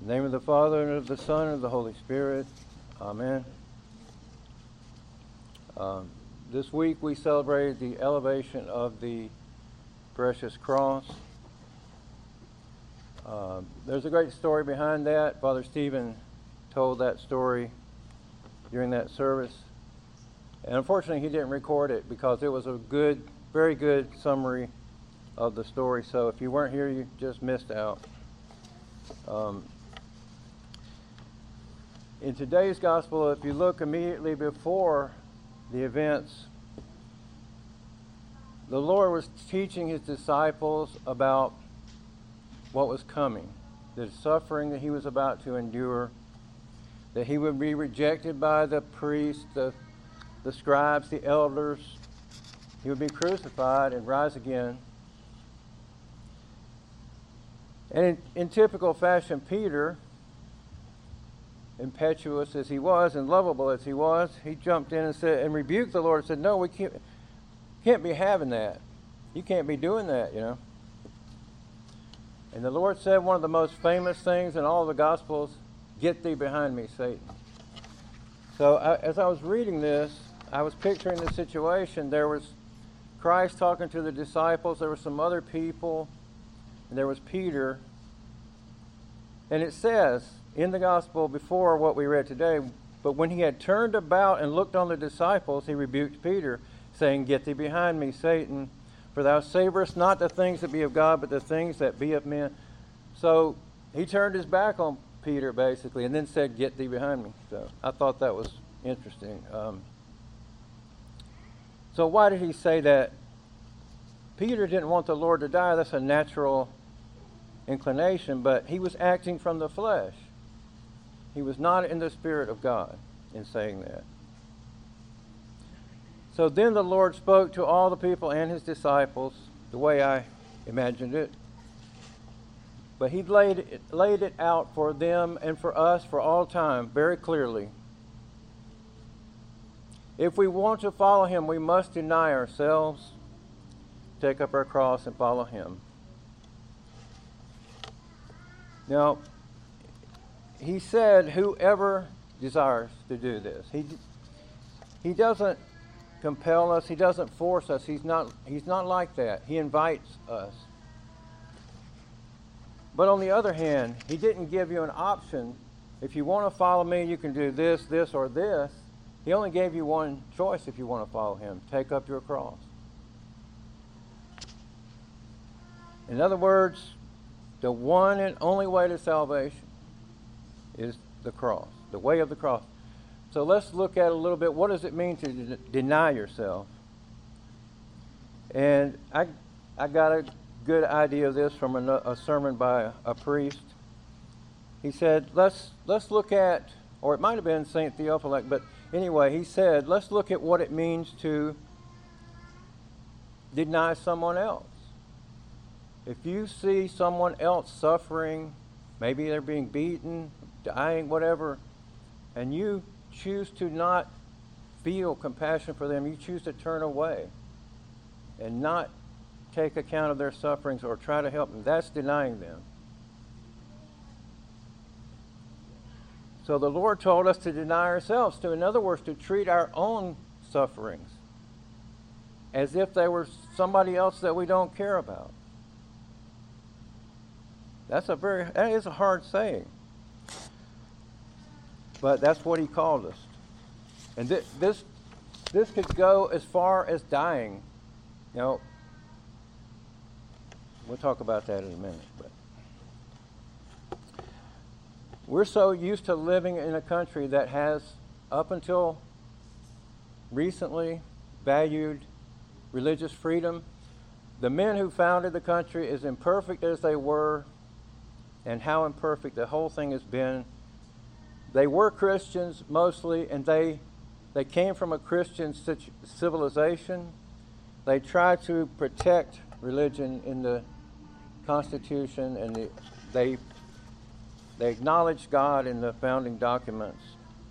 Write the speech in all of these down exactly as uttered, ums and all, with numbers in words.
In the name of the Father, and of the Son, and of the Holy Spirit. Amen. Um, this week we celebrated the elevation of the precious cross. Uh, there's a great story behind that. Father Stephen told that story during that service. And unfortunately, he didn't record it because it was a good, very good summary of the story. So if you weren't here, you just missed out. Um, in today's gospel, if you look immediately before the events, the Lord was teaching his disciples about what was coming, the suffering that he was about to endure, that he would be rejected by the priests, the, the scribes, the elders. He would be crucified and rise again. And in, in typical fashion, Peter, impetuous as he was and lovable as he was, he jumped in and said and rebuked the Lord and said, "No, we can't, can't be having that. You can't be doing that, you know." And the Lord said one of the most famous things in all the Gospels, "Get thee behind me, Satan." So I, as I was reading this, I was picturing the situation. There was Christ talking to the disciples. There were some other people. And there was Peter. And it says in the Gospel before what we read today, "But when he had turned about and looked on the disciples, he rebuked Peter, saying, Get thee behind me, Satan, for thou savorest not the things that be of God, but the things that be of men." So he turned his back on Peter, basically, and then said, "Get thee behind me." So I thought that was interesting. Um, so why did he say that? Peter didn't want the Lord to die. That's a natural inclination, but he was acting from the flesh. He was not in the Spirit of God in saying that. So then the Lord spoke to all the people and his disciples the way I imagined it. But he laid it, laid it out for them and for us for all time very clearly. If we want to follow him, we must deny ourselves, take up our cross, and follow him. Now, he said, whoever desires to do this. He, he doesn't compel us. He doesn't force us. He's not, he's not like that. He invites us. But on the other hand, he didn't give you an option. If you want to follow me, you can do this, this, or this. He only gave you one choice if you want to follow him. Take up your cross. In other words, the one and only way to salvation is the cross, the way of the cross. So let's look at a little bit, what does it mean to de- deny yourself? And I I got a good idea of this from a, a sermon by a, a priest. He said, let's let's look at, or it might have been Saint Theophylact, but anyway, he said, let's look at what it means to deny someone else. If you see someone else suffering, maybe they're being beaten, dying, whatever, and you choose to not feel compassion for them, you choose to turn away and not take account of their sufferings or try to help them, that's denying them. So the Lord told us to deny ourselves, to, in other words, to treat our own sufferings as if they were somebody else that we don't care about. That's a very, that is a hard saying. But that's what he called us. And th- this this could go as far as dying. You know, we'll talk about that in a minute. But we're so used to living in a country that has, up until recently, valued religious freedom. The men who founded the country, as imperfect as they were, and how imperfect the whole thing has been, they were Christians mostly, and they they came from a Christian civilization. They tried to protect religion in the Constitution, and the, they they acknowledged God in the founding documents.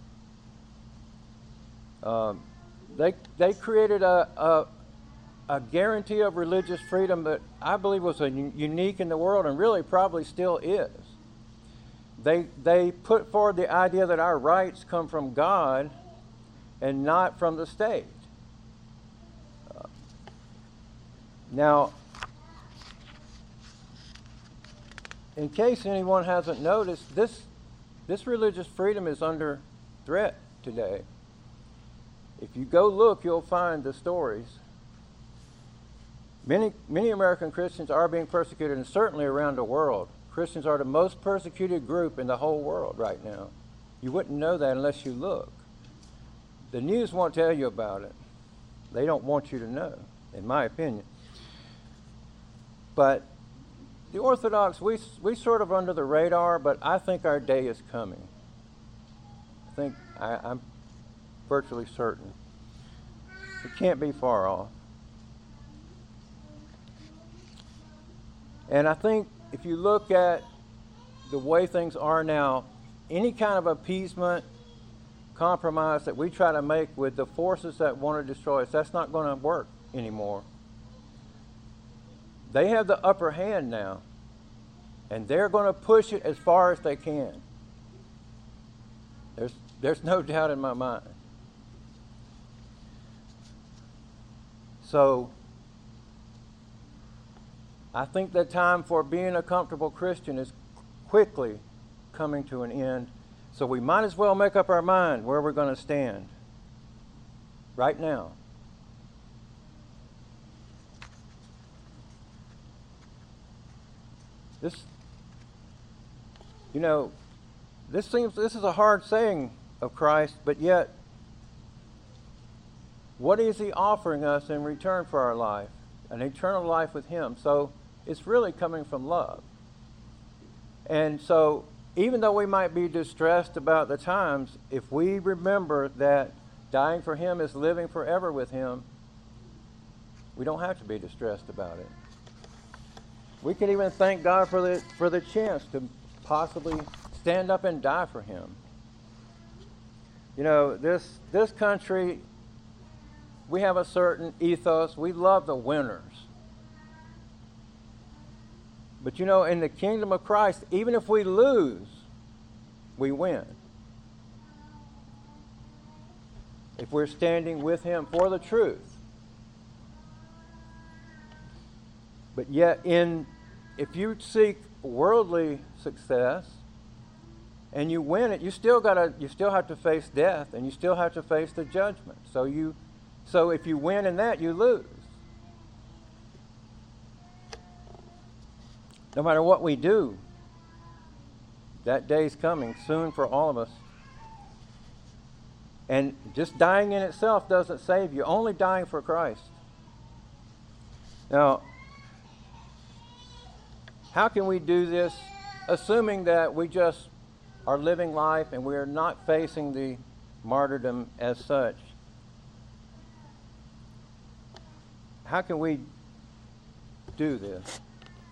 Um, they they created a, a a guarantee of religious freedom that I believe was a, unique in the world, and really probably still is. they, they put forward the idea that our rights come from God and not from the state. Uh, now, in case anyone hasn't noticed, this, this religious freedom is under threat today. If you go look, you'll find the stories. Many, many American Christians are being persecuted, and certainly around the world. Christians are the most persecuted group in the whole world right now. You wouldn't know that unless you look. The news won't tell you about it. They don't want you to know, in my opinion. But the Orthodox, we, we sort of under the radar, but I think our day is coming. I think, I, I'm virtually certain. It can't be far off. And I think if you look at the way things are now, any kind of appeasement, compromise that we try to make with the forces that want to destroy us, that's not going to work anymore. They have the upper hand now, and they're going to push it as far as they can. There's, there's no doubt in my mind. So, I think the time for being a comfortable Christian is quickly coming to an end. So we might as well make up our mind where we're going to stand right now. This, you know, this seems, this is a hard saying of Christ, but yet, what is He offering us in return for our life? An eternal life with Him. So it's really coming from love. And so even though we might be distressed about the times, if we remember that dying for Him is living forever with Him, we don't have to be distressed about it. We can even thank God for the, for the chance to possibly stand up and die for Him. You know, this, this country, we have a certain ethos. We love the winners. But you know, in the kingdom of Christ, even if we lose, we win. If we're standing with Him for the truth. But yet, in if you seek worldly success and you win it, you still gotta you still have to face death, and you still have to face the judgment. So you so if you win in that, you lose. No matter what we do, that day's coming soon for all of us. And just dying in itself doesn't save you. Only dying for Christ. Now, how can we do this, assuming that we just are living life and we are not facing the martyrdom as such? How can we do this?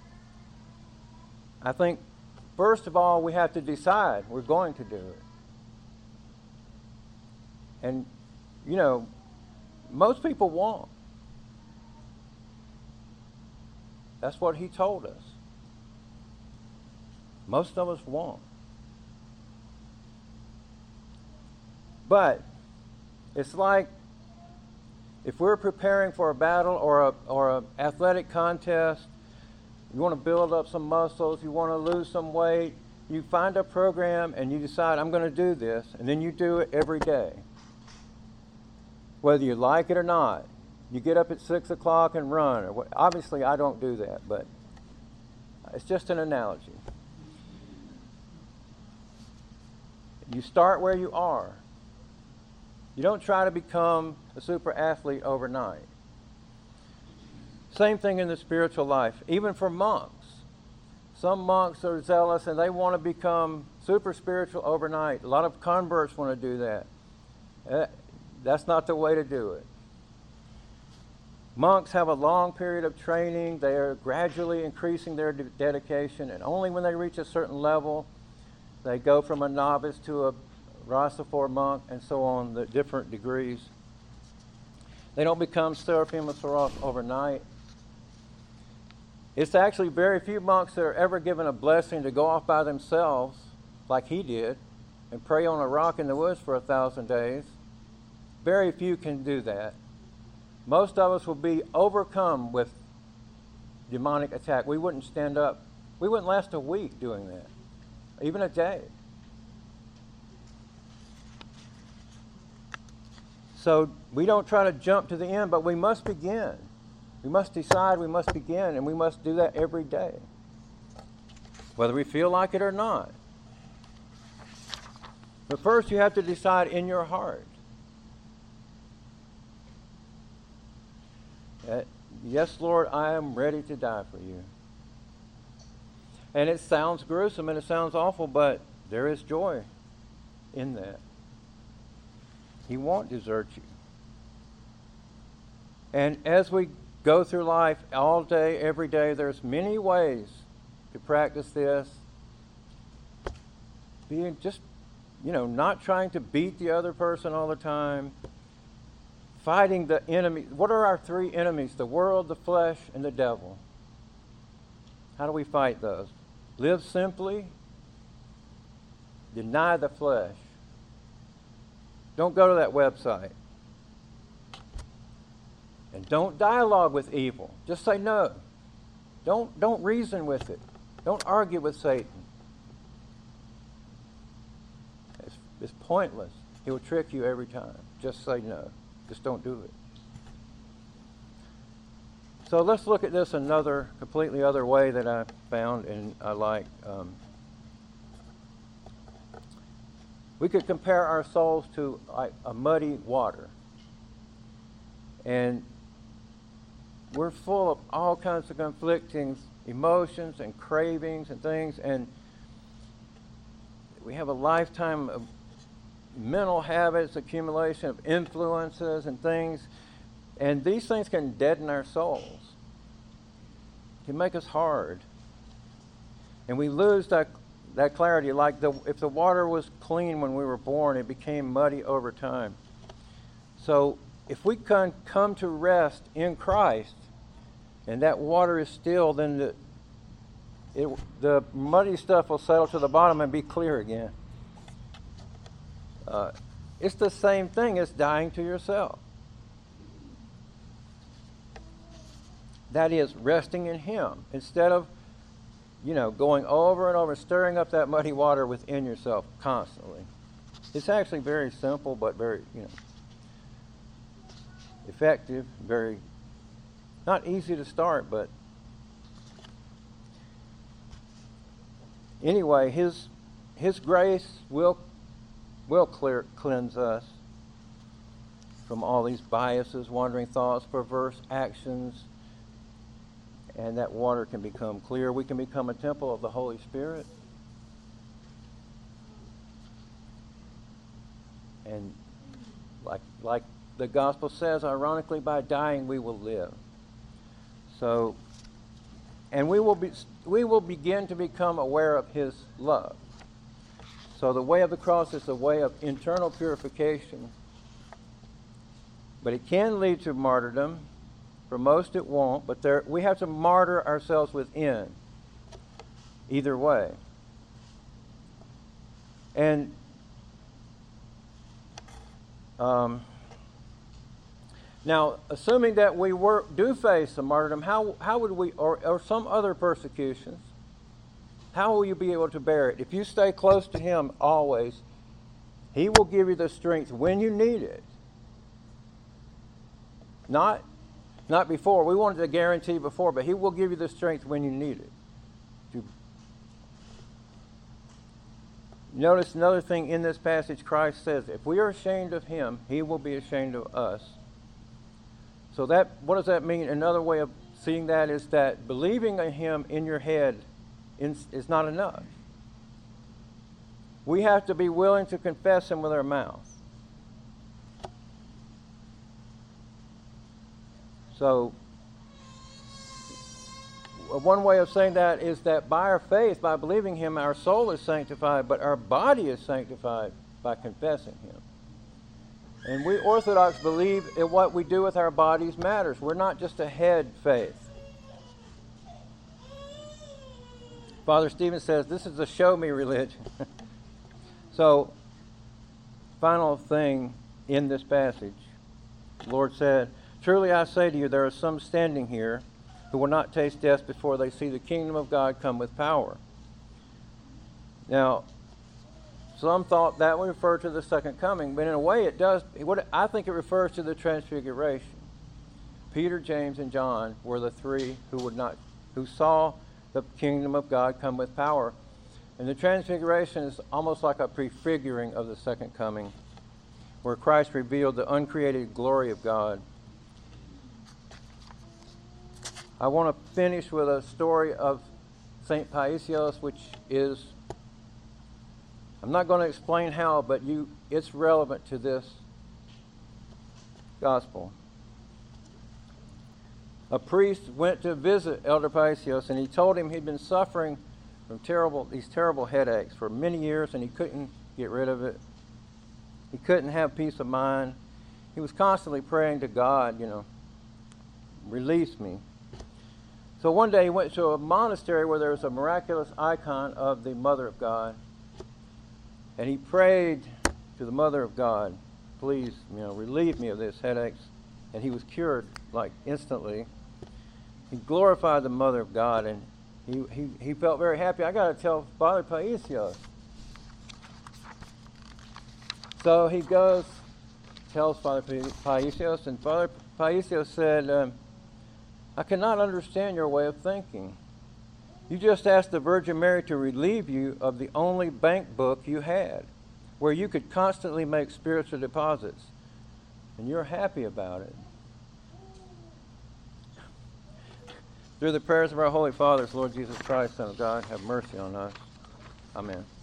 I think, first of all, we have to decide we're going to do it. And, you know, most people won't. That's what He told us. Most of us won't. But it's like if we're preparing for a battle or a or an athletic contest, you want to build up some muscles, you want to lose some weight, you find a program and you decide, I'm going to do this, and then you do it every day. Whether you like it or not. You get up at six o'clock and run. Or what, obviously, I don't do that, but it's just an analogy. You start where you are. You don't try to become a super athlete overnight. Same thing in the spiritual life, even for monks. Some monks are zealous and they want to become super spiritual overnight. A lot of converts want to do that. Uh, that's not the way to do it. Monks have a long period of training. They are gradually increasing their de- dedication, and only when they reach a certain level, they go from a novice to a Rossofor monk, and so on, the different degrees. They don't become Seraphim of Saros overnight. It's actually very few monks that are ever given a blessing to go off by themselves like he did and pray on a rock in the woods for a thousand days. Very few can do that. Most of us will be overcome with demonic attack. We wouldn't stand up. We wouldn't last a week doing that, even a day. So we don't try to jump to the end, but we must begin. We must decide, we must begin, and we must do that every day, whether we feel like it or not. But first you have to decide in your heart that, yes, Lord, I am ready to die for you. And it sounds gruesome and it sounds awful, but there is joy in that. He won't desert you. And as we go through life all day, every day, there's many ways to practice this. Being just, you know, not trying to beat the other person all the time. Fighting the enemy. What are our three enemies? The world, the flesh, and the devil. How do we fight those? Live simply. Deny the flesh. Don't go to that website. And don't dialogue with evil. Just say no. Don't, don't reason with it. Don't argue with Satan. It's, it's pointless. He will trick you every time. Just say no. Just don't do it. So let's look at this another, completely other way that I found and I like. Um, we could compare our souls to like a muddy water. And we're full of all kinds of conflicting emotions and cravings and things, and we have a lifetime of mental habits, accumulation of influences and things, and these things can deaden our souls, can make us hard, and we lose that that clarity. Like the if the water was clean when we were born, it became muddy over time. So if we can come to rest in Christ, and that water is still, then the it, the muddy stuff will settle to the bottom and be clear again. Uh, it's the same thing as dying to yourself. That is resting in Him instead of, you know, going over and over, stirring up that muddy water within yourself constantly. It's actually very simple, but very, you know, effective. Very not easy to start, but anyway, His His grace will. will clear, cleanse us from all these biases, wandering thoughts, perverse actions, and that water can become clear. We can become a temple of the Holy Spirit. And like, like the gospel says, ironically, by dying we will live. So, and we will be, we will begin to become aware of His love. So the way of the cross is the way of internal purification. But it can lead to martyrdom. For most it won't, but there, we have to martyr ourselves within. Either way. And um, now, assuming that we were, do face a martyrdom, how, how would we, or, or some other persecutions, how will you be able to bear it? If you stay close to Him always, He will give you the strength when you need it. Not, not before. We wanted a guarantee before, but He will give you the strength when you need it. To notice another thing in this passage. Christ says, if we are ashamed of Him, He will be ashamed of us. So that, what does that mean? Another way of seeing that is that believing in Him in your head is not enough. We have to be willing to confess Him with our mouth. So, one way of saying that is that by our faith, by believing Him, our soul is sanctified, but our body is sanctified by confessing Him. And we Orthodox believe that what we do with our bodies matters. We're not just a head faith. Father Stephen says this is a show me religion. So, final thing in this passage, the Lord said, "Truly I say to you, there are some standing here who will not taste death before they see the kingdom of God come with power." Now, some thought that would refer to the second coming, but in a way it does. What I think it refers to the transfiguration. Peter, James, and John were the three who would not, who saw the kingdom of God come with power. And the transfiguration is almost like a prefiguring of the second coming, where Christ revealed the uncreated glory of God. I want to finish with a story of Saint Paisios, which is, I'm not going to explain how, but you, it's relevant to this gospel. A priest went to visit Elder Paisios, and he told him he'd been suffering from terrible, these terrible headaches for many years, and he couldn't get rid of it. He couldn't have peace of mind. He was constantly praying to God, you know, release me. So one day he went to a monastery where there was a miraculous icon of the Mother of God, and he prayed to the Mother of God, please, you know, relieve me of this headaches. And he was cured, like, instantly. He glorified the Mother of God, and he, he, he felt very happy. I got to tell Father Paisios. So he goes, tells Father Paisios, and Father Paisios said, um, I cannot understand your way of thinking. You just asked the Virgin Mary to relieve you of the only bank book you had, where you could constantly make spiritual deposits, and you're happy about it. Through the prayers of our Holy Fathers, Lord Jesus Christ, Son of God, have mercy on us. Amen.